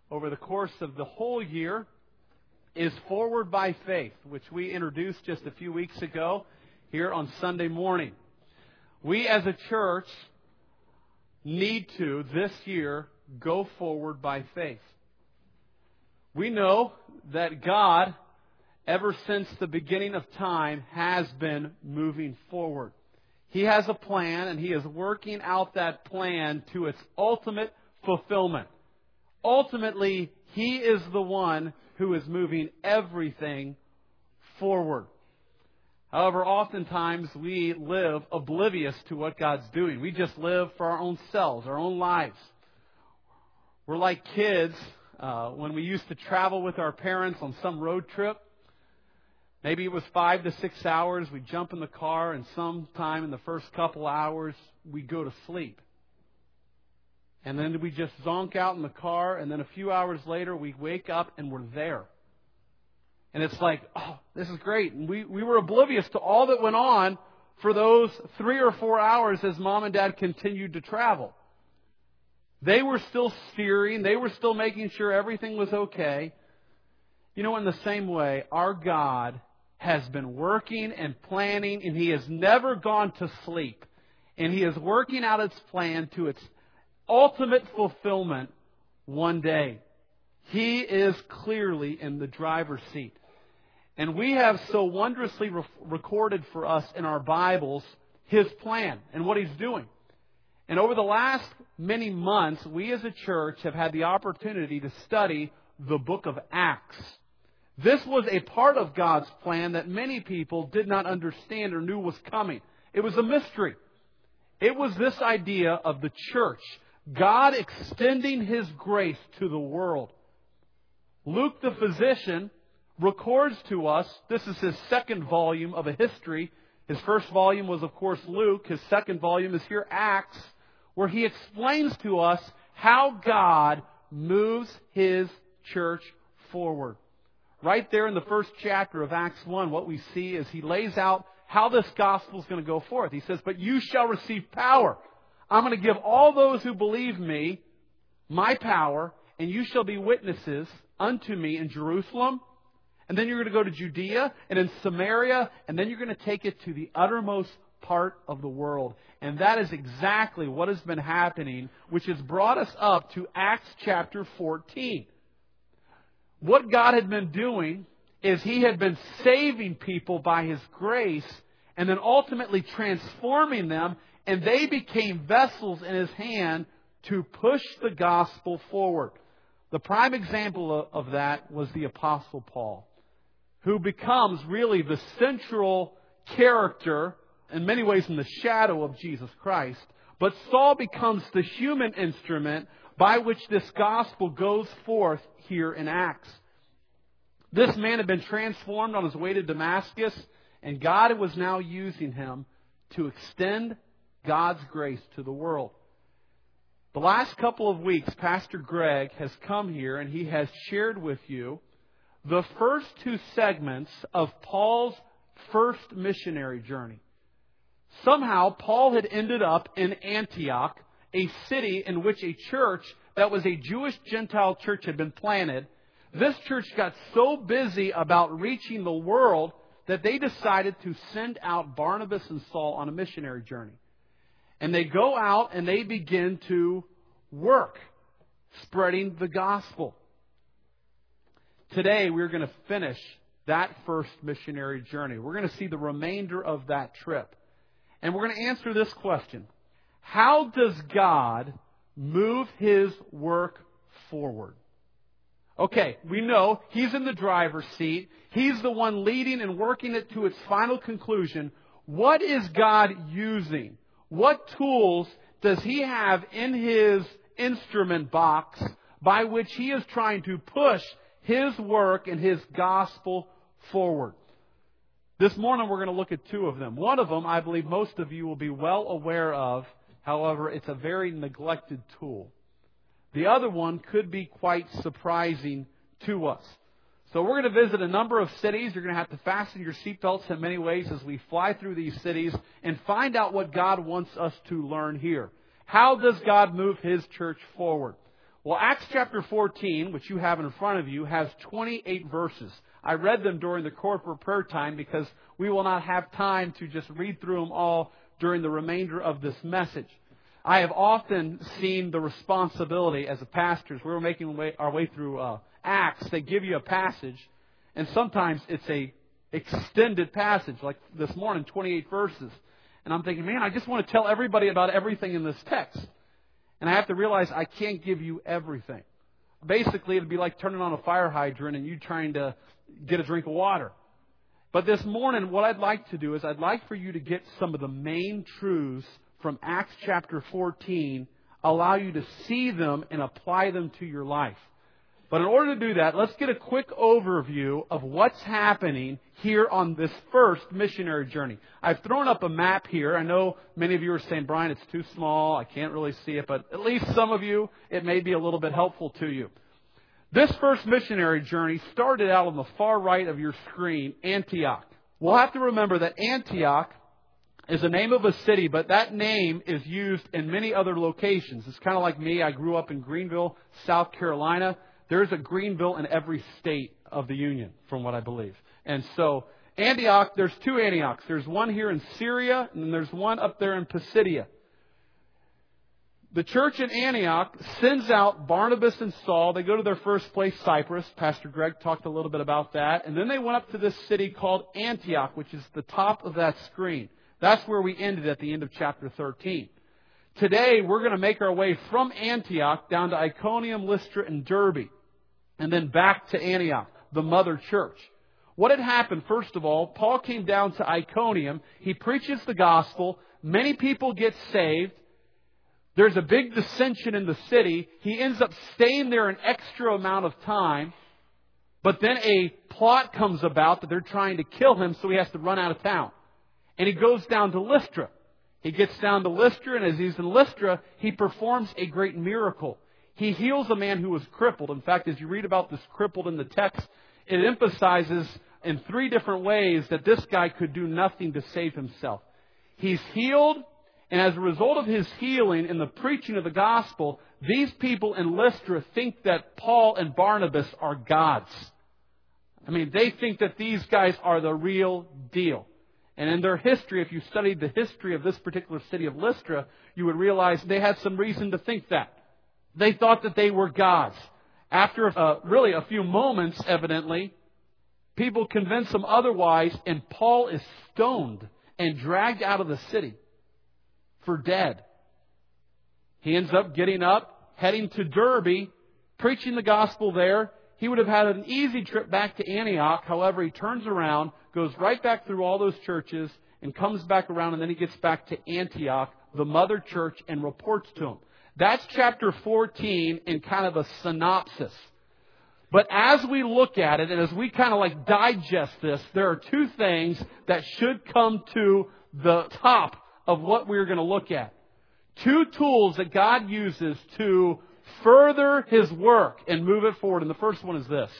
over the course of the whole year is Forward by Faith, which we introduced just a few weeks ago here on Sunday morning. We as a church need to, this year, go forward by faith. We know that God, ever since the beginning of time, has been moving forward. He has a plan, and He is working out that plan to its ultimate fulfillment. Ultimately, He is the one who is moving everything forward. However, oftentimes we live oblivious to what God's doing. We just live for our own selves, our own lives. We're like kids when we used to travel with our parents on some road trip. Maybe it was 5 to 6 hours. We jump in the car, and sometime in the first couple hours, we go to sleep. And then we just zonk out in the car, and then a few hours later, we wake up and we're there. And it's like, oh, this is great. And we were oblivious to all that went on for those 3 or 4 hours as Mom and Dad continued to travel. They were still steering. They were still making sure everything was okay. You know, in the same way, our God has been working and planning, and He has never gone to sleep. And He is working out its plan to its ultimate fulfillment one day. He is clearly in the driver's seat. And we have so wondrously recorded for us in our Bibles His plan and what He's doing. And over the last many months, we as a church have had the opportunity to study the book of Acts. This was a part of God's plan that many people did not understand or knew was coming. It was a mystery. It was this idea of the church, God extending His grace to the world. Luke the physician records to us, this is his second volume of a history. His first volume was, of course, Luke. His second volume is here, Acts, where he explains to us how God moves His church forward. Right there in the first chapter of Acts 1, what we see is He lays out how this gospel is going to go forth. He says, "But you shall receive power. I'm going to give all those who believe me my power, and you shall be witnesses unto me in Jerusalem." And then you're going to go to Judea and in Samaria, and then you're going to take it to the uttermost part of the world. And that is exactly what has been happening, which has brought us up to Acts chapter 14. What God had been doing is He had been saving people by His grace and then ultimately transforming them, and they became vessels in His hand to push the gospel forward. The prime example of that was the Apostle Paul, who becomes really the central character, in many ways in the shadow of Jesus Christ. But Saul becomes the human instrument by which this gospel goes forth here in Acts. This man had been transformed on his way to Damascus, and God was now using him to extend God's grace to the world. The last couple of weeks, Pastor Greg has come here and he has shared with you the first 2 segments of Paul's first missionary journey. Somehow, Paul had ended up in Antioch, a city in which a church that was a Jewish Gentile church had been planted. This church got so busy about reaching the world that they decided to send out Barnabas and Saul on a missionary journey. And they go out and they begin to work, spreading the gospel. Today, we're going to finish that first missionary journey. We're going to see the remainder of that trip. And we're going to answer this question: how does God move His work forward? Okay, we know He's in the driver's seat. He's the one leading and working it to its final conclusion. What is God using? What tools does He have in His instrument box by which He is trying to push His work and His gospel forward? This morning we're going to look at 2 of them. One of them, I believe most of you will be well aware of. However, it's a very neglected tool. The other one could be quite surprising to us. So we're going to visit a number of cities. You're going to have to fasten your seatbelts in many ways as we fly through these cities and find out what God wants us to learn here. How does God move His church forward? Well, Acts chapter 14, which you have in front of you, has 28 verses. I read them during the corporate prayer time because we will not have time to just read through them all during the remainder of this message. I have often seen the responsibility as a pastor, as we were making our way through Acts, they give you a passage, and sometimes it's a extended passage, like this morning, 28 verses. And I'm thinking, man, I just want to tell everybody about everything in this text. And I have to realize I can't give you everything. Basically, it would be like turning on a fire hydrant and you trying to get a drink of water. But this morning, what I'd like to do is I'd like for you to get some of the main truths from Acts chapter 14, allow you to see them and apply them to your life. But in order to do that, let's get a quick overview of what's happening here on this first missionary journey. I've thrown up a map here. I know many of you are saying, Brian, it's too small. I can't really see it. But at least some of you, it may be a little bit helpful to you. This first missionary journey started out on the far right of your screen, Antioch. We'll have to remember that Antioch is the name of a city, but that name is used in many other locations. It's kind of like me. I grew up in Greenville, South Carolina. There's a Greenville in every state of the Union, from what I believe. And so, Antioch, there's two Antiochs. There's one here in Syria, and then there's one up there in Pisidia. The church in Antioch sends out Barnabas and Saul. They go to their first place, Cyprus. Pastor Greg talked a little bit about that. And then they went up to this city called Antioch, which is the top of that screen. That's where we ended at the end of chapter 13. Today, we're going to make our way from Antioch down to Iconium, Lystra, and Derbe, and then back to Antioch, the mother church. What had happened, first of all, Paul came down to Iconium. He preaches the gospel. Many people get saved. There's a big dissension in the city. He ends up staying there an extra amount of time. But then a plot comes about that they're trying to kill him, so he has to run out of town. And he goes down to Lystra. He gets down to Lystra, and as he's in Lystra, he performs a great miracle. He heals a man who was crippled. In fact, as you read about this crippled in the text, it emphasizes in 3 different ways that this guy could do nothing to save himself. He's healed, and as a result of his healing and the preaching of the gospel, these people in Lystra think that Paul and Barnabas are gods. I mean, they think that these guys are the real deal. And in their history, if you studied the history of this particular city of Lystra, you would realize they had some reason to think that. They thought that they were gods. After really a few moments, evidently, people convince them otherwise, and Paul is stoned and dragged out of the city for dead. He ends up getting up, heading to Derbe, preaching the gospel there. He would have had an easy trip back to Antioch. However, he turns around, goes right back through all those churches, and comes back around, and then he gets back to Antioch, the mother church, and reports to them. That's chapter 14 in kind of a synopsis. But as we look at it, and as we kind of like digest this, there are 2 things that should come to the top of what we're going to look at. 2 tools that God uses to further His work and move it forward. And the first one is this.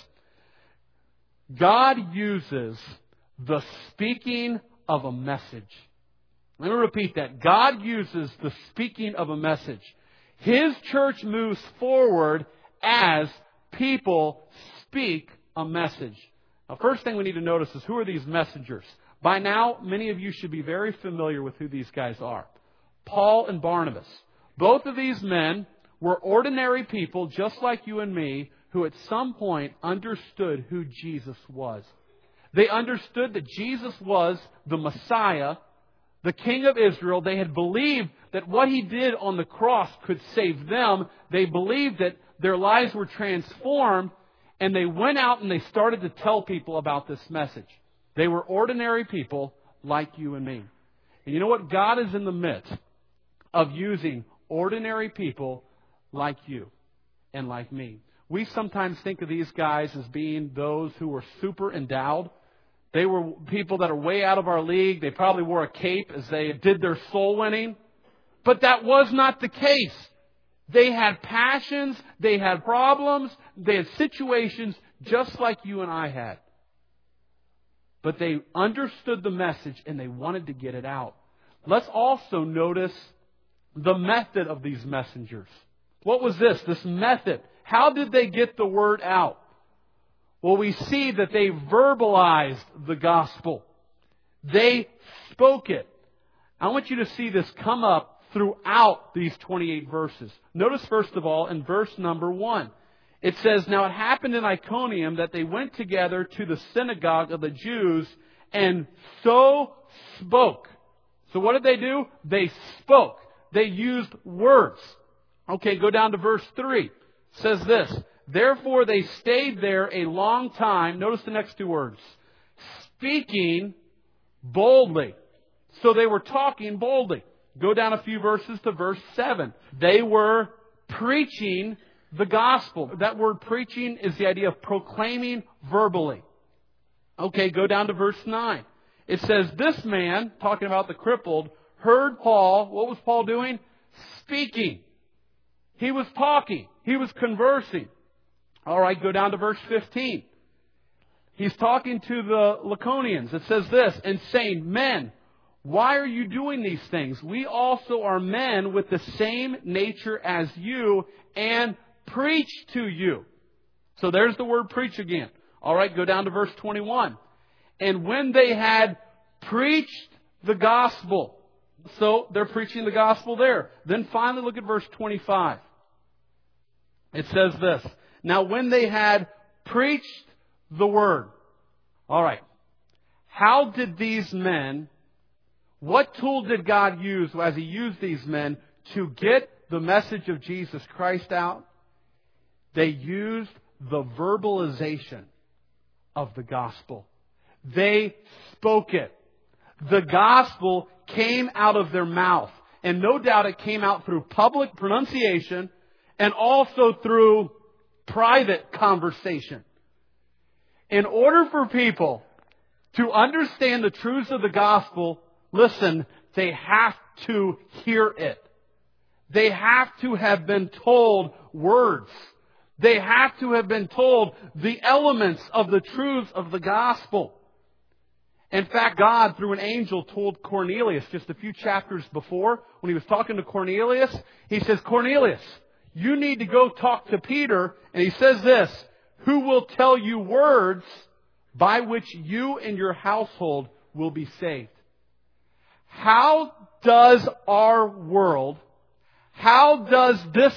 God uses the speaking of a message. Let me repeat that. God uses the speaking of a message. His church moves forward as people speak a message. Now, first thing we need to notice is, who are these messengers? By now, many of you should be very familiar with who these guys are. Paul and Barnabas. Both of these men were ordinary people, just like you and me, who at some point understood who Jesus was. They understood that Jesus was the Messiah, the King of Israel. They had believed that what He did on the cross could save them. They believed that their lives were transformed, and they went out and they started to tell people about this message. They were ordinary people like you and me. And you know what? God is in the midst of using ordinary people like you and like me. We sometimes think of these guys as being those who were super endowed. They were people that are way out of our league. They probably wore a cape as they did their soul winning. But that was not the case. They had passions. They had problems. They had situations just like you and I had. But they understood the message and they wanted to get it out. Let's also notice the method of these messengers. What was this method? How did they get the word out? Well, we see that they verbalized the gospel. They spoke it. I want you to see this come up throughout these 28 verses. Notice, first of all, in verse number 1, it says, "Now it happened in Iconium that they went together to the synagogue of the Jews and so spoke." So what did they do? They spoke. They used words. Okay, go down to verse 3. It says this, "Therefore they stayed there a long time." Notice the next two words. "Speaking boldly." So they were talking boldly. Go down a few verses to verse 7. They were preaching the gospel. That word preaching is the idea of proclaiming verbally. Okay, go down to verse 9. It says, "This man," talking about the crippled, "heard Paul." What was Paul doing? Speaking. He was talking. He was conversing. All right, go down to verse 15. He's talking to the Lycaonians. It says this, "And saying, 'Men, why are you doing these things? We also are men with the same nature as you, and preach to you.'" So there's the word preach again. All right, go down to verse 21. "And when they had preached the gospel." So they're preaching the gospel there. Then finally look at verse 25. It says this, "Now when they had preached the word." All right. How did these men, what tool did God use as He used these men to get the message of Jesus Christ out? They used the verbalization of the gospel. They spoke it. The gospel came out of their mouth. And no doubt it came out through public pronunciation and also through private conversation. In order for people to understand the truths of the gospel, listen, they have to hear it. They have to have been told words. They have to have been told the elements of the truths of the gospel. In fact, God, through an angel, told Cornelius just a few chapters before, when He was talking to Cornelius, He says, "Cornelius, you need to go talk to Peter." And He says this, "Who will tell you words by which you and your household will be saved." How does our world, how is this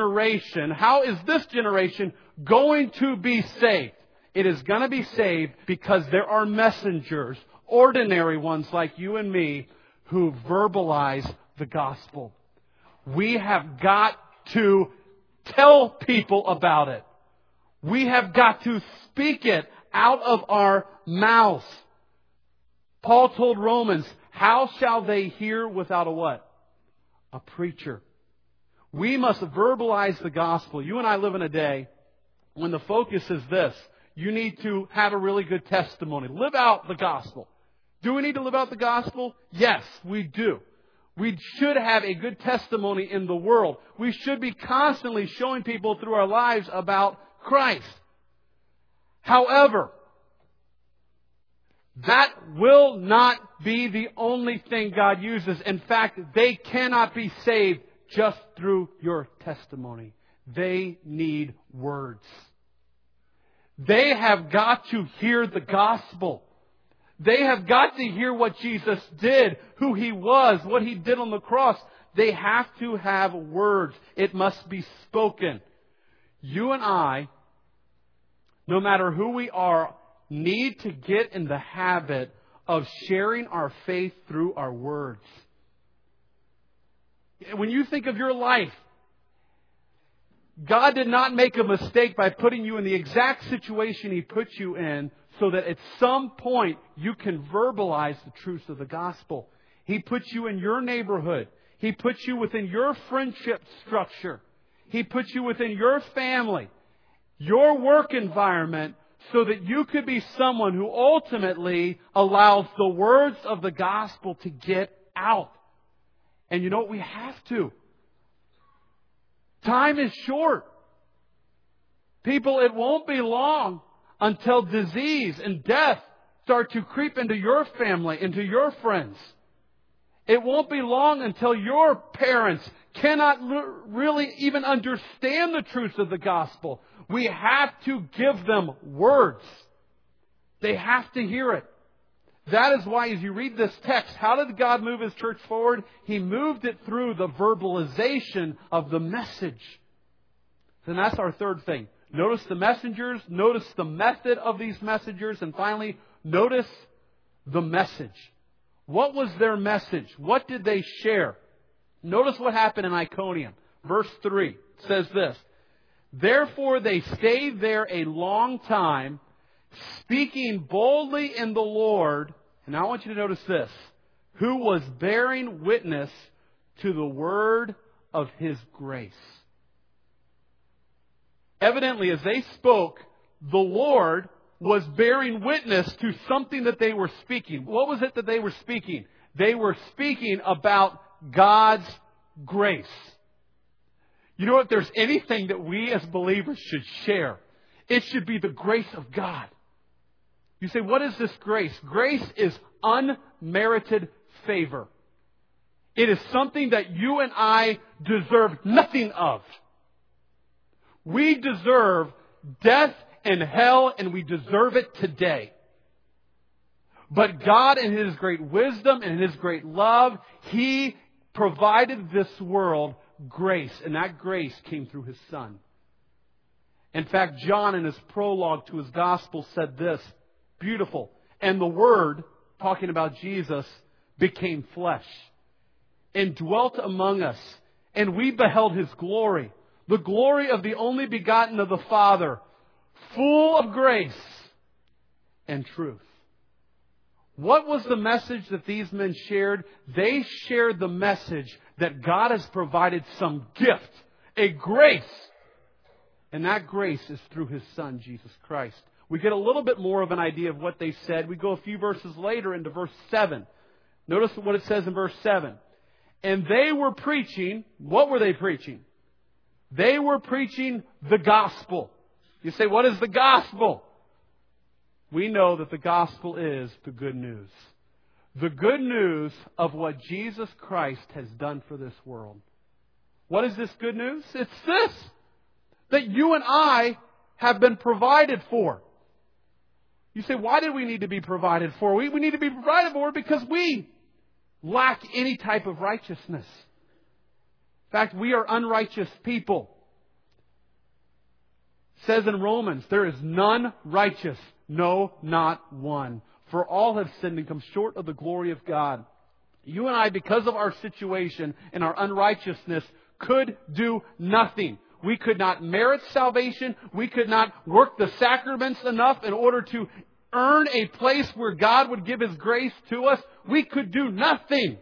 generation going to be saved? It is going to be saved because there are messengers, ordinary ones like you and me, who verbalize the gospel. We have got to tell people about it. We have got to speak it out of our mouths. Paul told Romans, "How shall they hear without a what? A preacher." We must verbalize the gospel. You and I live in a day when the focus is this. You need to have a really good testimony. Live out the gospel. Do we need to live out the gospel? Yes, we do. We should have a good testimony in the world. We should be constantly showing people through our lives about Christ. However, that will not be the only thing God uses. In fact, they cannot be saved just through your testimony. They need words. They have got to hear the gospel. They have got to hear what Jesus did, who He was, what He did on the cross. They have to have words. It must be spoken. You and I, no matter who we are, need to get in the habit of sharing our faith through our words. When you think of your life, God did not make a mistake by putting you in the exact situation He put you in so that at some point you can verbalize the truths of the gospel. He put you in your neighborhood. He put you within your friendship structure. He put you within your family, your work environment, so that you could be someone who ultimately allows the words of the gospel to get out. And you know what? We have to. Time is short. People, it won't be long until disease and death start to creep into your family, into your friends. It won't be long until your parents cannot really even understand the truths of the gospel. We have to give them words. They have to hear it. That is why as you read this text, how did God move His church forward? He moved it through the verbalization of the message. And that's our third thing. Notice the messengers, notice the method of these messengers, and finally, notice the message. What was their message? What did they share? Notice what happened in Iconium. Verse 3 says this, "Therefore they stayed there a long time, speaking boldly in the Lord," and now I want you to notice this, "who was bearing witness to the word of His grace." Evidently, as they spoke, the Lord was bearing witness to something that they were speaking. What was it that they were speaking? They were speaking about God's grace. You know, if there's anything that we as believers should share, it should be the grace of God. You say, what is this grace? Grace is unmerited favor. It is something that you and I deserve nothing of. We deserve death and hell, and we deserve it today. But God, in His great wisdom and His great love, He provided this world grace, and that grace came through His Son. In fact, John, in his prologue to his gospel, said this, beautiful, "And the Word," talking about Jesus, "became flesh and dwelt among us, and we beheld His glory, the glory of the only begotten of the Father, full of grace and truth." What was the message that these men shared? They shared the message that God has provided some gift, a grace. And that grace is through His Son, Jesus Christ. We get a little bit more of an idea of what they said. We go a few verses later into verse 7. Notice what it says in verse 7. "And they were preaching," what were they preaching? They were preaching the gospel. You say, what is the gospel? We know that the gospel is the good news. The good news of what Jesus Christ has done for this world. What is this good news? It's this, that you and I have been provided for. You say, why do we need to be provided for? We need to be provided for because we lack any type of righteousness. In fact, we are unrighteous people. It says in Romans, "There is none righteous, no, not one. For all have sinned and come short of the glory of God." You and I, because of our situation and our unrighteousness, could do nothing. We could not merit salvation. We could not work the sacraments enough in order to earn a place where God would give His grace to us. We could do nothing.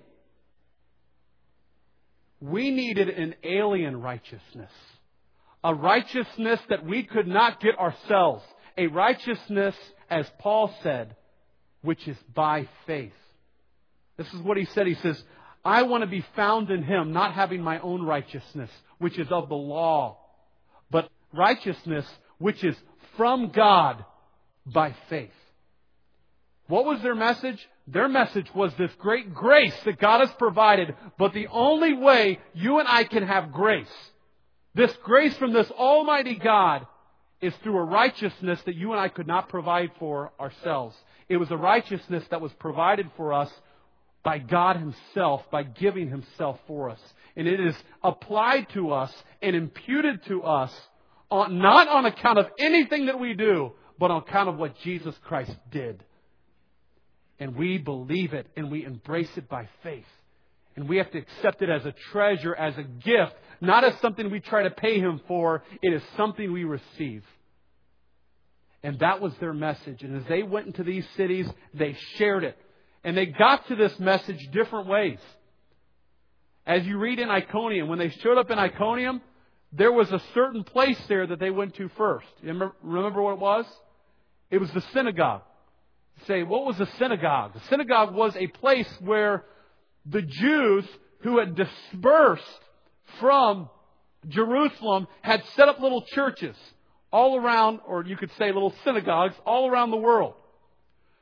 We needed an alien righteousness. A righteousness that we could not get ourselves. A righteousness, as Paul said, which is by faith. This is what he said. He says, "I want to be found in Him, not having my own righteousness, which is of the law, but righteousness which is from God by faith." What was their message? Their message was this great grace that God has provided. But the only way you and I can have grace, this grace from this Almighty God, is through a righteousness that you and I could not provide for ourselves. It was a righteousness that was provided for us by God Himself, by giving Himself for us. And it is applied to us and imputed to us, not on account of anything that we do, but on account of what Jesus Christ did. And we believe it and we embrace it by faith. And we have to accept it as a treasure, as a gift, not as something we try to pay Him for. It is something we receive. And that was their message. And as they went into these cities, they shared it. And they got to this message different ways. As you read in Iconium, when they showed up in Iconium, there was a certain place there that they went to first. You remember what it was? It was the synagogue. You say, what was the synagogue? The synagogue was a place where the Jews who had dispersed from Jerusalem had set up little churches all around, or you could say little synagogues all around the world.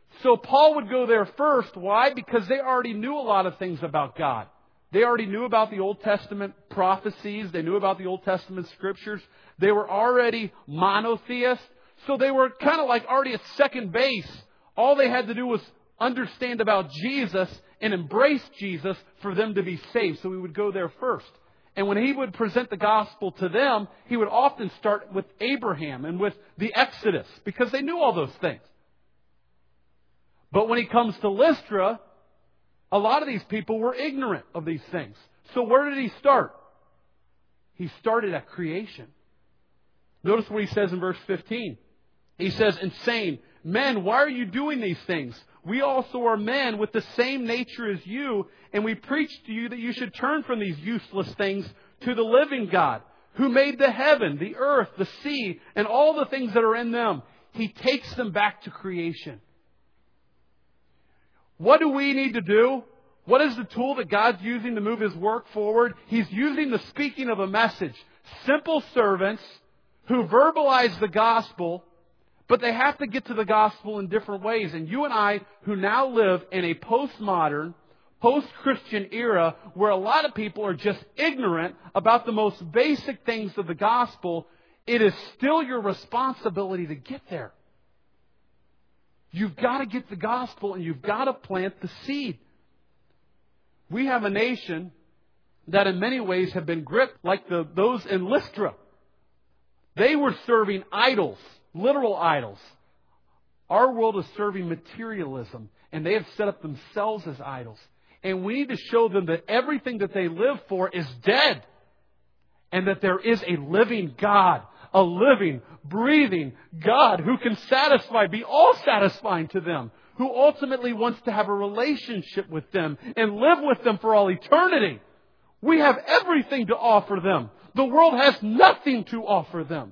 So Paul would go there first. Why? Because they already knew a lot of things about God. They already knew about the Old Testament prophecies. They knew about the Old Testament scriptures. They were already monotheists. So they were kind of like already at second base. All they had to do was understand about Jesus and embrace Jesus for them to be saved. So we would go there first. And when he would present the gospel to them, he would often start with Abraham and with the Exodus, because they knew all those things. But when he comes to Lystra, a lot of these people were ignorant of these things. So where did he start? He started at creation. Notice what he says in verse 15. He says, and saying, men, why are you doing these things? We also are men with the same nature as you, and we preach to you that you should turn from these useless things to the living God, who made the heaven, the earth, the sea, and all the things that are in them. He takes them back to creation. What do we need to do? What is the tool that God's using to move His work forward? He's using the speaking of a message. Simple servants who verbalize the gospel, but they have to get to the gospel in different ways. And you and I, who now live in a postmodern, post-Christian era where a lot of people are just ignorant about the most basic things of the gospel, it is still your responsibility to get there. You've got to get the gospel and you've got to plant the seed. We have a nation that in many ways have been gripped like those in Lystra. They were serving idols, literal idols. Our world is serving materialism, and they have set up themselves as idols. And we need to show them that everything that they live for is dead, and that there is a living God, a living, breathing God who can satisfy, be all satisfying to them, who ultimately wants to have a relationship with them and live with them for all eternity. We have everything to offer them. The world has nothing to offer them.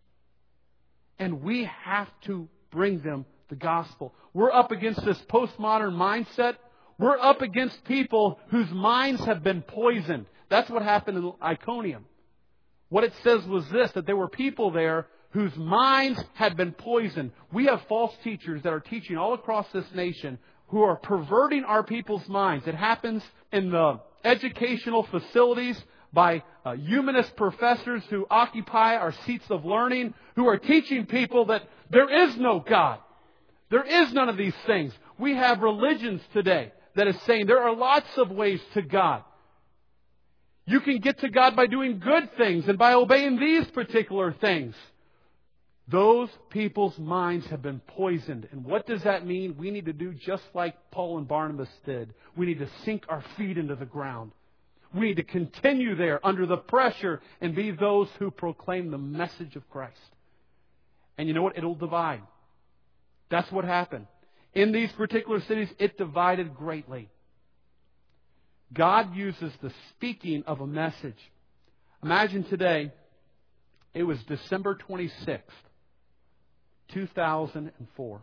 And we have to bring them the gospel. We're up against this postmodern mindset. We're up against people whose minds have been poisoned. That's what happened in Iconium. What it says was this, that there were people there whose minds had been poisoned. We have false teachers that are teaching all across this nation who are perverting our people's minds. It happens in the educational facilities by humanist professors who occupy our seats of learning, who are teaching people that there is no God. There is none of these things. We have religions today that is saying there are lots of ways to God. You can get to God by doing good things and by obeying these particular things. Those people's minds have been poisoned. And what does that mean? We need to do just like Paul and Barnabas did. We need to sink our feet into the ground. We need to continue there under the pressure and be those who proclaim the message of Christ. And you know what? It'll divide. That's what happened. In these particular cities, it divided greatly. God uses the speaking of a message. Imagine today, it was December 26th, 2004.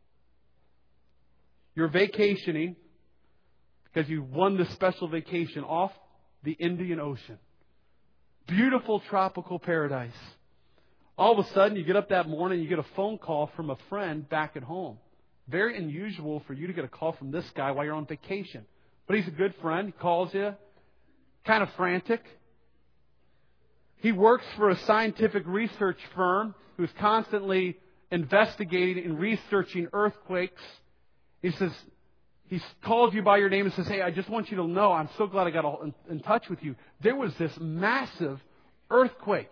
You're vacationing because you won this special vacation off the Indian Ocean. Beautiful tropical paradise. All of a sudden, you get up that morning, you get a phone call from a friend back at home. Very unusual for you to get a call from this guy while you're on vacation. But he's a good friend. He calls you. Kind of frantic. He works for a scientific research firm who's constantly investigating and researching earthquakes. He says, he calls you by your name and says, hey, I just want you to know, I'm so glad I got in touch with you. There was this massive earthquake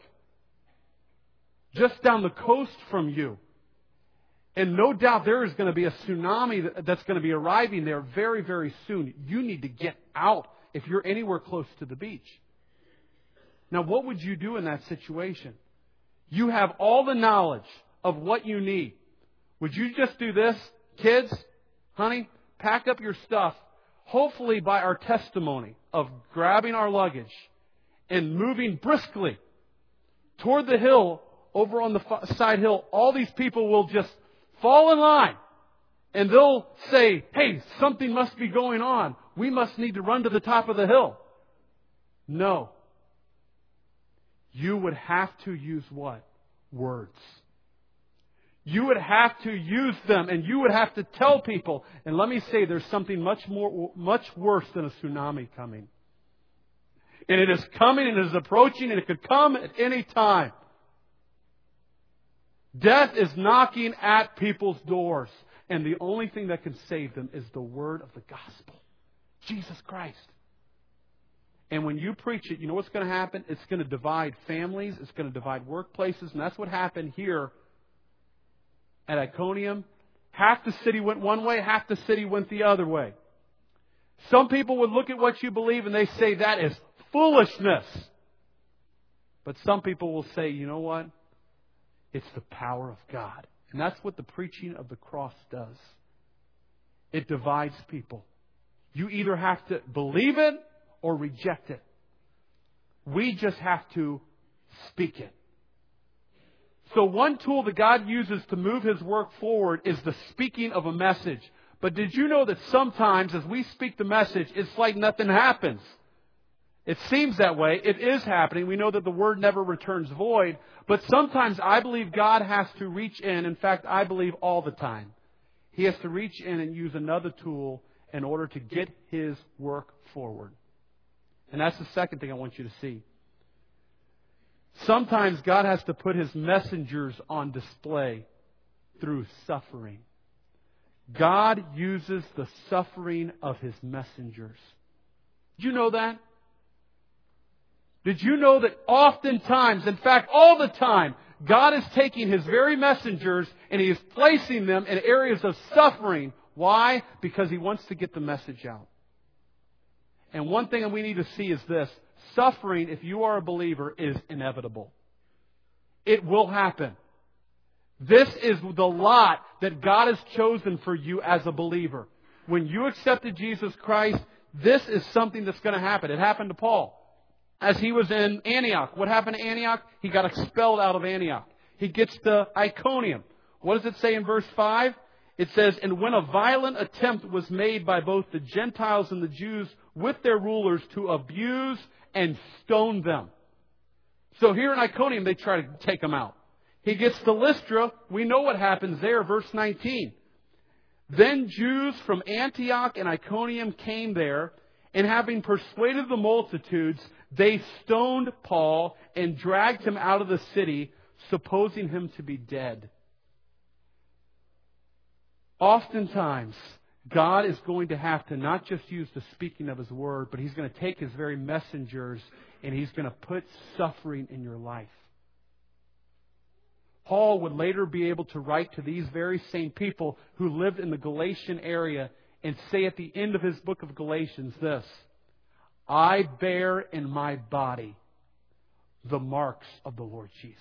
just down the coast from you. And no doubt there is going to be a tsunami that's going to be arriving there very, very soon. You need to get out if you're anywhere close to the beach. Now, what would you do in that situation? You have all the knowledge of what you need. Would you just do this? Kids, honey, pack up your stuff. Hopefully by our testimony of grabbing our luggage and moving briskly toward the hill, over on the side hill, all these people will just fall in line. And they'll say, hey, something must be going on. We must need to run to the top of the hill. No. You would have to use what? Words. You would have to use them and you would have to tell people. And let me say, there's something much worse than a tsunami coming. And it is coming and it is approaching and it could come at any time. Death is knocking at people's doors. And the only thing that can save them is the word of the gospel. Jesus Christ. And when you preach it, you know what's going to happen? It's going to divide families. It's going to divide workplaces. And that's what happened here at Iconium. Half the city went one way, half the city went the other way. Some people would look at what you believe and they say that is foolishness. But some people will say, you know what? It's the power of God. And that's what the preaching of the cross does. It divides people. You either have to believe it or reject it. We just have to speak it. So one tool that God uses to move His work forward is the speaking of a message. But did you know that sometimes as we speak the message, it's like nothing happens? It seems that way. It is happening. We know that the Word never returns void. But sometimes I believe God has to reach in. In fact, I believe all the time. He has to reach in and use another tool in order to get His work forward. And that's the second thing I want you to see. Sometimes God has to put His messengers on display through suffering. God uses the suffering of His messengers. Did you know that? Did you know that oftentimes, in fact all the time, God is taking His very messengers and He is placing them in areas of suffering. Why? Because He wants to get the message out. And one thing that we need to see is this. Suffering, if you are a believer, is inevitable. It will happen. This is the lot that God has chosen for you as a believer. When you accepted Jesus Christ, this is something that's going to happen. It happened to Paul. As he was in Antioch. What happened to Antioch? He got expelled out of Antioch. He gets to Iconium. What does it say in verse 5? It says, and when a violent attempt was made by both the Gentiles and the Jews with their rulers to abuse and stone them. So here in Iconium, they try to take him out. He gets to Lystra. We know what happens there. Verse 19. Then Jews from Antioch and Iconium came there, and having persuaded the multitudes, they stoned Paul and dragged him out of the city, supposing him to be dead. Oftentimes, God is going to have to not just use the speaking of His Word, but He's going to take His very messengers and He's going to put suffering in your life. Paul would later be able to write to these very same people who lived in the Galatian area and say at the end of his book of Galatians this, I bear in my body the marks of the Lord Jesus.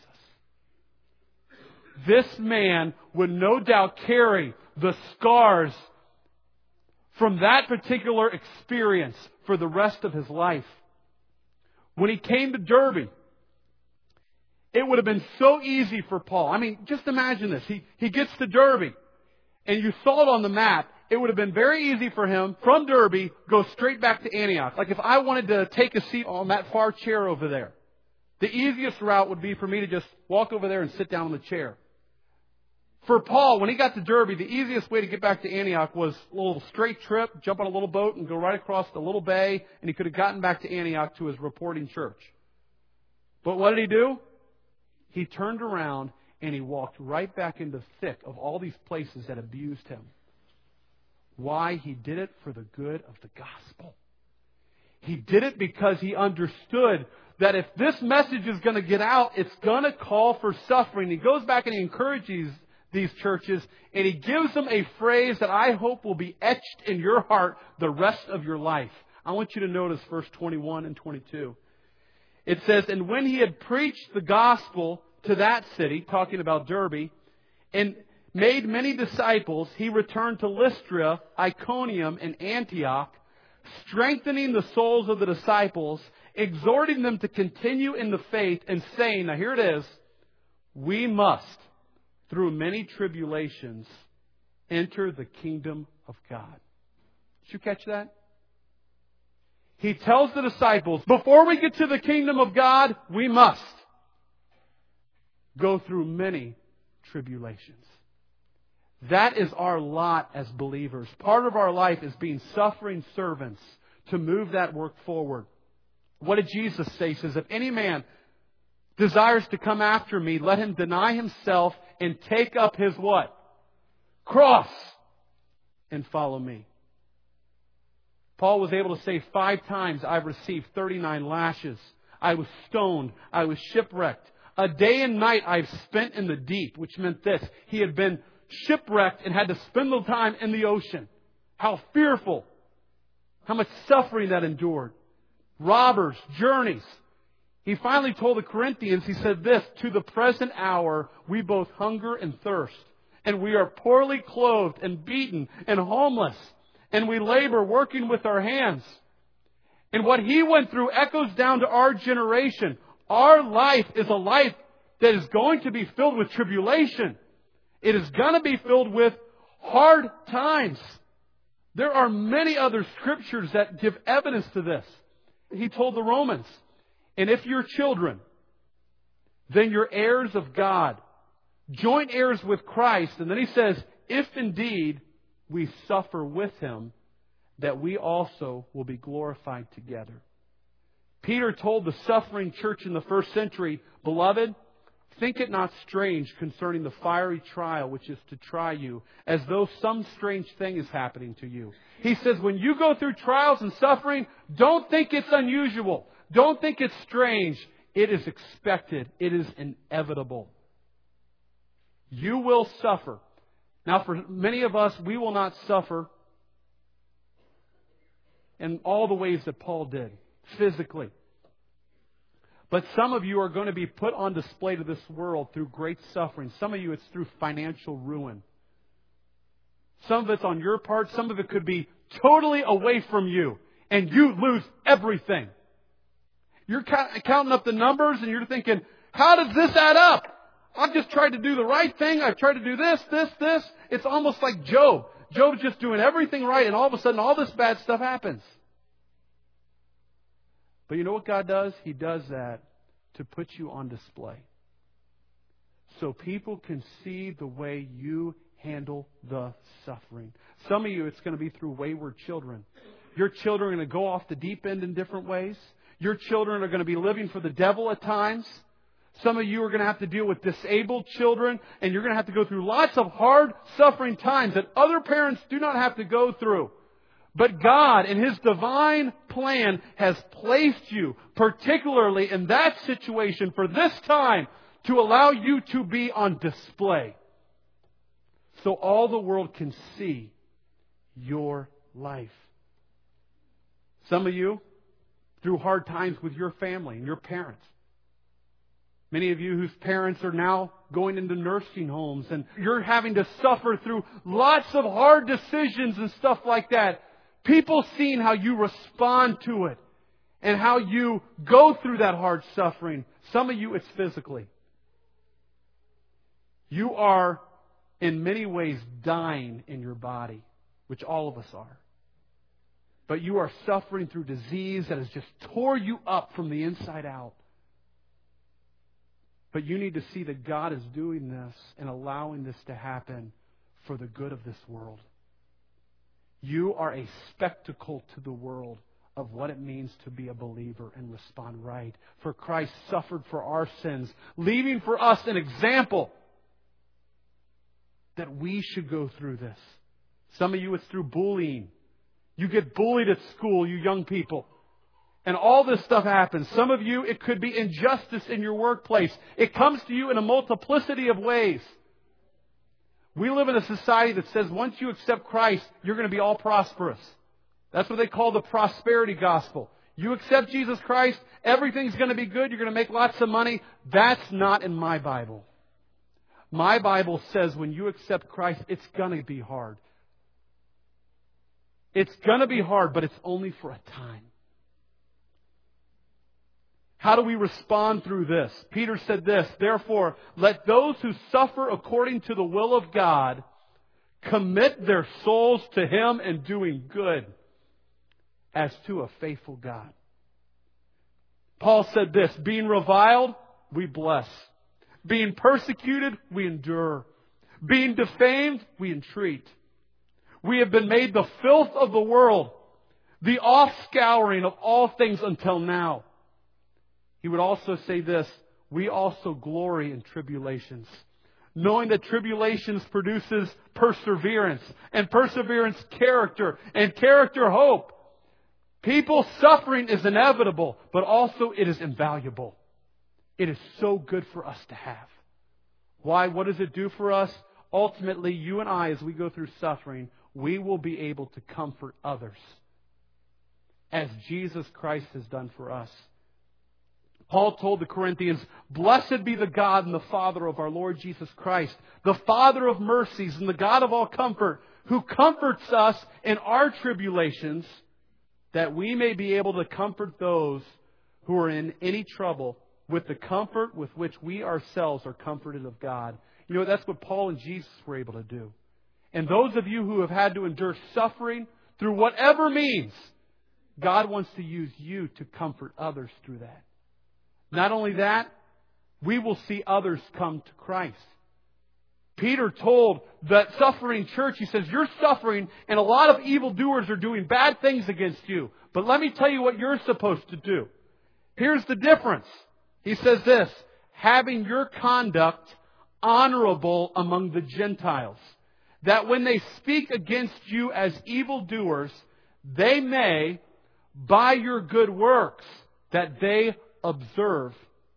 This man would no doubt carry the scars from that particular experience for the rest of his life. When he came to Derbe, it would have been so easy for Paul. I mean, just imagine this. He gets to Derbe, and you saw it on the map. It would have been very easy for him from Derbe go straight back to Antioch. Like if I wanted to take a seat on that far chair over there, the easiest route would be for me to just walk over there and sit down on the chair. For Paul, when he got to Derbe, the easiest way to get back to Antioch was a little straight trip, jump on a little boat and go right across the little bay, and he could have gotten back to Antioch to his reporting church. But what did he do? He turned around and he walked right back into the thick of all these places that abused him. Why? He did it for the good of the gospel. He did it because he understood that if this message is going to get out, it's going to call for suffering. He goes back and he encourages these churches, and he gives them a phrase that I hope will be etched in your heart the rest of your life. I want you to notice verse 21 and 22. It says, and when he had preached the gospel to that city, talking about Derbe, and made many disciples, he returned to Lystra, Iconium, and Antioch, strengthening the souls of the disciples, exhorting them to continue in the faith, and saying, now here it is, we must, through many tribulations, enter the kingdom of God. Did you catch that? He tells the disciples, before we get to the kingdom of God, we must go through many tribulations. That is our lot as believers. Part of our life is being suffering servants to move that work forward. What did Jesus say? He says, if any man desires to come after me, let him deny himself and take up his what? Cross. And follow me. Paul was able to say 5 times, I've received 39 lashes. I was stoned. I was shipwrecked. A day and night I've spent in the deep, which meant this. He had been shipwrecked and had to spend the time in the ocean. How fearful. How much suffering that endured. Robbers, journeys. He finally told the Corinthians, he said this, to the present hour we both hunger and thirst. And we are poorly clothed and beaten and homeless. And we labor working with our hands. And what he went through echoes down to our generation. Our life is a life that is going to be filled with tribulation. It is going to be filled with hard times. There are many other scriptures that give evidence to this. He told the Romans, and if you're children, then you're heirs of God, joint heirs with Christ. And then he says, if indeed we suffer with Him, that we also will be glorified together. Peter told the suffering church in the first century, beloved, think it not strange concerning the fiery trial which is to try you, as though some strange thing is happening to you. He says, when you go through trials and suffering, don't think it's unusual. Don't think it's strange. It is expected. It is inevitable. You will suffer. Now, for many of us, we will not suffer in all the ways that Paul did, physically. But some of you are going to be put on display to this world through great suffering. Some of you, it's through financial ruin. Some of it's on your part. Some of it could be totally away from you. And you lose everything. You're counting up the numbers and you're thinking, how does this add up? I've just tried to do the right thing. I've tried to do this. It's almost like Job. Job's just doing everything right, and all of a sudden all this bad stuff happens. But you know what God does? He does that to put you on display. So people can see the way you handle the suffering. Some of you, it's going to be through wayward children. Your children are going to go off the deep end in different ways. Your children are going to be living for the devil at times. Some of you are going to have to deal with disabled children, and you're going to have to go through lots of hard, suffering times that other parents do not have to go through. But God, in His divine plan, has placed you, particularly in that situation for this time, to allow you to be on display. So all the world can see your life. Some of you, through hard times with your family and your parents. Many of you whose parents are now going into nursing homes, and you're having to suffer through lots of hard decisions and stuff like that. People seeing how you respond to it and how you go through that hard suffering. Some of you, it's physically. You are in many ways dying in your body, which all of us are. But you are suffering through disease that has just tore you up from the inside out. But you need to see that God is doing this and allowing this to happen for the good of this world. You are a spectacle to the world of what it means to be a believer and respond right. For Christ suffered for our sins, leaving for us an example that we should go through this. Some of you, it's through bullying. You get bullied at school, you young people. And all this stuff happens. Some of you, it could be injustice in your workplace. It comes to you in a multiplicity of ways. We live in a society that says once you accept Christ, you're going to be all prosperous. That's what they call the prosperity gospel. You accept Jesus Christ, everything's going to be good, you're going to make lots of money. That's not in my Bible. My Bible says when you accept Christ, it's going to be hard. It's going to be hard, but it's only for a time. How do we respond through this? Peter said this, therefore, let those who suffer according to the will of God commit their souls to Him in doing good as to a faithful God. Paul said this, being reviled, we bless. Being persecuted, we endure. Being defamed, we entreat. We have been made the filth of the world, the offscouring of all things until now. He would also say this, we also glory in tribulations, knowing that tribulations produces perseverance, and perseverance character, and character hope. People's suffering is inevitable, but also it is invaluable. It is so good for us to have. Why? What does it do for us? Ultimately, you and I, as we go through suffering, we will be able to comfort others as Jesus Christ has done for us. Paul told the Corinthians, "Blessed be the God and the Father of our Lord Jesus Christ, the Father of mercies and the God of all comfort, who comforts us in our tribulations, that we may be able to comfort those who are in any trouble with the comfort with which we ourselves are comforted of God." You know, that's what Paul and Jesus were able to do. And those of you who have had to endure suffering through whatever means, God wants to use you to comfort others through that. Not only that, we will see others come to Christ. Peter told that suffering church, he says, you're suffering and a lot of evildoers are doing bad things against you. But let me tell you what you're supposed to do. Here's the difference. He says this, having your conduct honorable among the Gentiles, that when they speak against you as evildoers, they may, by your good works that they observe,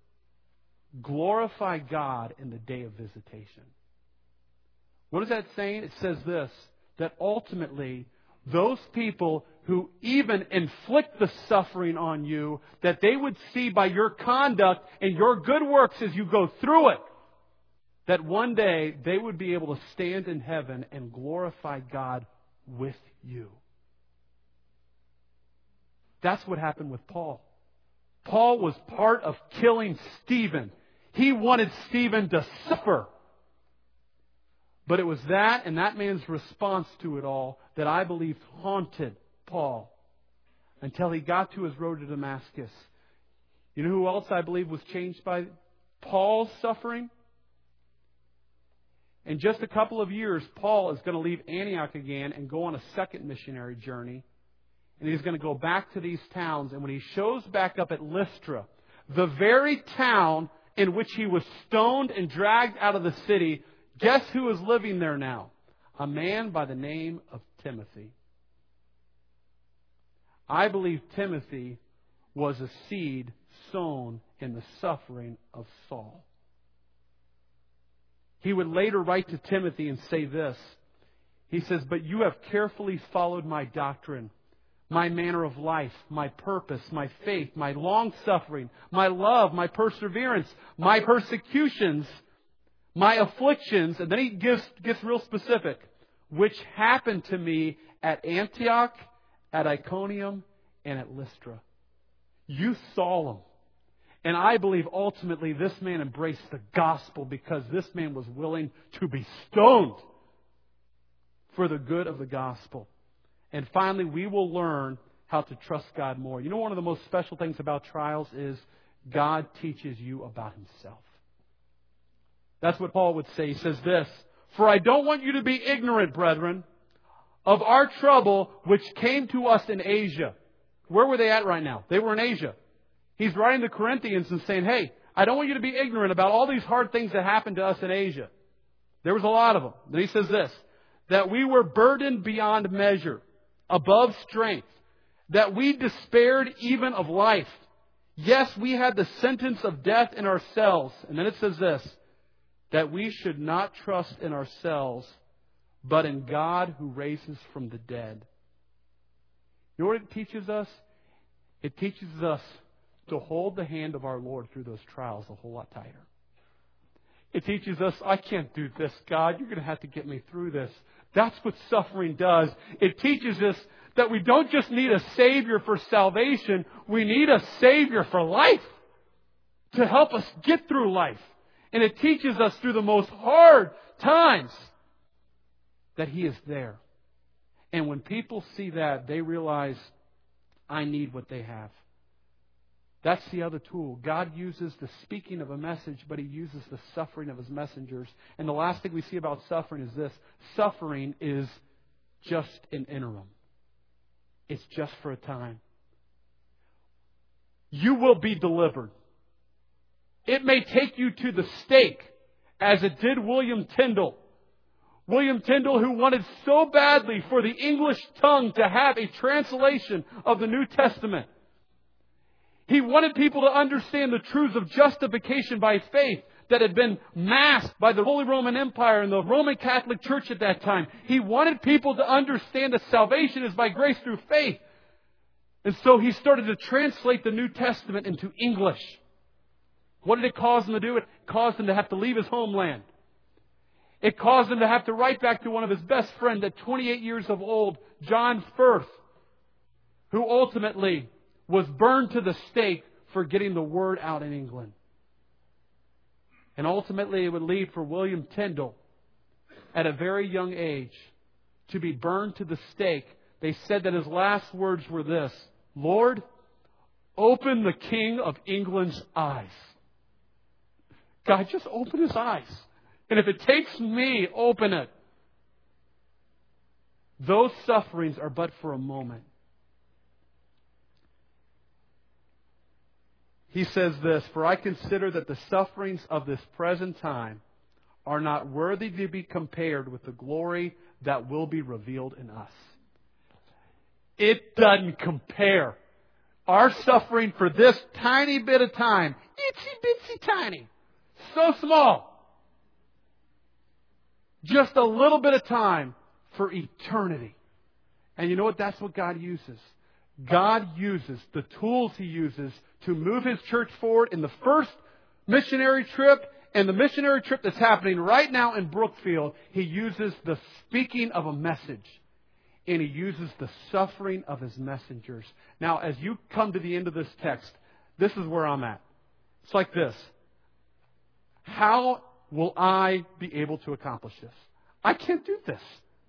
glorify God in the day of visitation. What is that saying? It says this, that ultimately those people who even inflict the suffering on you, that they would see by your conduct and your good works as you go through it, that one day they would be able to stand in heaven and glorify God with you. That's what happened with Paul. Paul was part of killing Stephen. He wanted Stephen to suffer. But it was that and that man's response to it all that I believe haunted Paul until he got to his road to Damascus. You know who else I believe was changed by Paul's suffering? In just a couple of years, Paul is going to leave Antioch again and go on a second missionary journey. And he's going to go back to these towns. And when he shows back up at Lystra, the very town in which he was stoned and dragged out of the city, guess who is living there now? A man by the name of Timothy. I believe Timothy was a seed sown in the suffering of Saul. He would later write to Timothy and say this. He says, "But you have carefully followed my doctrine, my manner of life, my purpose, my faith, my long-suffering, my love, my perseverance, my persecutions, my afflictions," and then he gets real specific, "which happened to me at Antioch, at Iconium, and at Lystra." You saw them. And I believe ultimately this man embraced the gospel because this man was willing to be stoned for the good of the gospel. And finally, we will learn how to trust God more. You know, one of the most special things about trials is God teaches you about Himself. That's what Paul would say. He says this, "For I don't want you to be ignorant, brethren, of our trouble which came to us in Asia." Where were they at right now? They were in Asia. He's writing to Corinthians and saying, hey, I don't want you to be ignorant about all these hard things that happened to us in Asia. There was a lot of them. Then he says this, "that we were burdened beyond measure, above strength, that we despaired even of life. Yes, we had the sentence of death in ourselves." And then it says this, "that we should not trust in ourselves, but in God who raises from the dead." You know what it teaches us? It teaches us to hold the hand of our Lord through those trials a whole lot tighter. It teaches us, I can't do this, God. You're going to have to get me through this. That's what suffering does. It teaches us that we don't just need a Savior for salvation. We need a Savior for life to help us get through life. And it teaches us through the most hard times that He is there. And when people see that, they realize, I need what they have. That's the other tool. God uses the speaking of a message, but He uses the suffering of His messengers. And the last thing we see about suffering is this. Suffering is just an interim. It's just for a time. You will be delivered. It may take you to the stake, as it did William Tyndale. William Tyndale, who wanted so badly for the English tongue to have a translation of the New Testament. He wanted people to understand the truths of justification by faith that had been masked by the Holy Roman Empire and the Roman Catholic Church at that time. He wanted people to understand that salvation is by grace through faith. And so he started to translate the New Testament into English. What did it cause him to do? It caused him to have to leave his homeland. It caused him to have to write back to one of his best friends at 28 years of old, John Firth, who ultimately was burned to the stake for getting the word out in England. And ultimately it would lead for William Tyndale, at a very young age, to be burned to the stake. They said that his last words were this: Lord, open the King of England's eyes. God, just open his eyes. And if it takes me, open it. Those sufferings are but for a moment. He says this, for I consider that the sufferings of this present time are not worthy to be compared with the glory that will be revealed in us. It doesn't compare. Our suffering for this tiny bit of time, itsy bitsy tiny, so small. Just a little bit of time for eternity. And you know what? That's what God uses. God uses the tools He uses to move His church forward in the first missionary trip and the missionary trip that's happening right now in Brookfield. He uses the speaking of a message. And He uses the suffering of His messengers. Now, as you come to the end of this text, this is where I'm at. It's like this. How will I be able to accomplish this? I can't do this.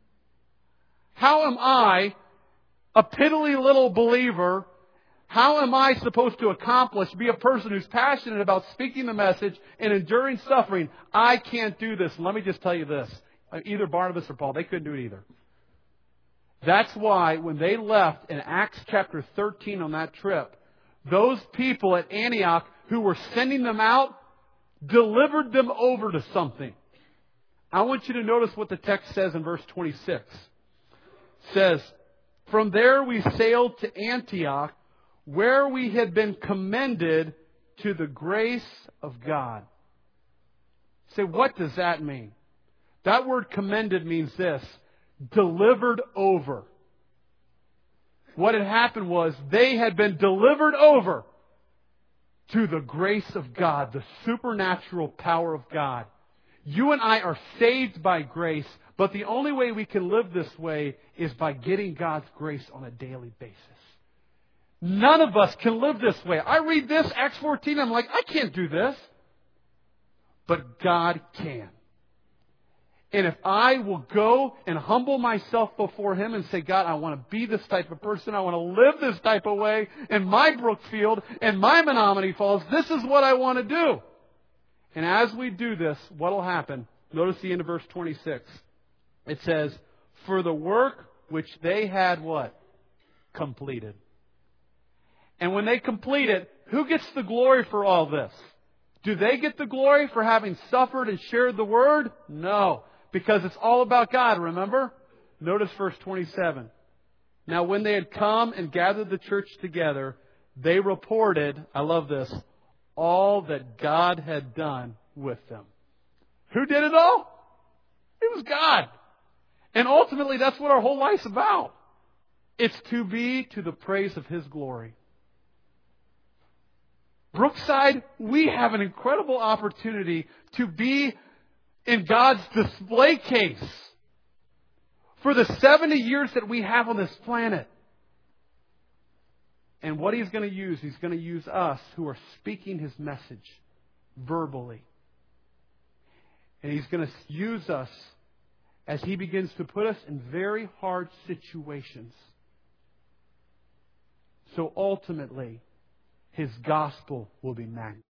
How am I, a piddly little believer, how am I supposed to accomplish, be a person who's passionate about speaking the message and enduring suffering? I can't do this. Let me just tell you this. Either Barnabas or Paul, they couldn't do it either. That's why when they left in Acts chapter 13 on that trip, those people at Antioch who were sending them out delivered them over to something. I want you to notice what the text says in verse 26. It says, from there we sailed to Antioch, where we had been commended to the grace of God. Say, what does that mean? That word commended means this: delivered over. What had happened was they had been delivered over to the grace of God, the supernatural power of God. You and I are saved by grace, but the only way we can live this way is by getting God's grace on a daily basis. None of us can live this way. I read this, Acts 14, I'm like, I can't do this. But God can. And if I will go and humble myself before Him and say, God, I want to be this type of person. I want to live this type of way in my Brookfield and my Menominee Falls. This is what I want to do. And as we do this, what will happen? Notice the end of verse 26. It says, for the work which they had what? Completed. And when they complete it, who gets the glory for all this? Do they get the glory for having suffered and shared the word? No. Because it's all about God, remember? Notice verse 27. Now when they had come and gathered the church together, they reported, I love this, all that God had done with them. Who did it all? It was God. And ultimately that's what our whole life's about. It's to be to the praise of His glory. Brookside, we have an incredible opportunity to be in God's display case for the 70 years that we have on this planet. And what He's going to use, He's going to use us who are speaking His message verbally. And He's going to use us as He begins to put us in very hard situations. So ultimately, His gospel will be magnified.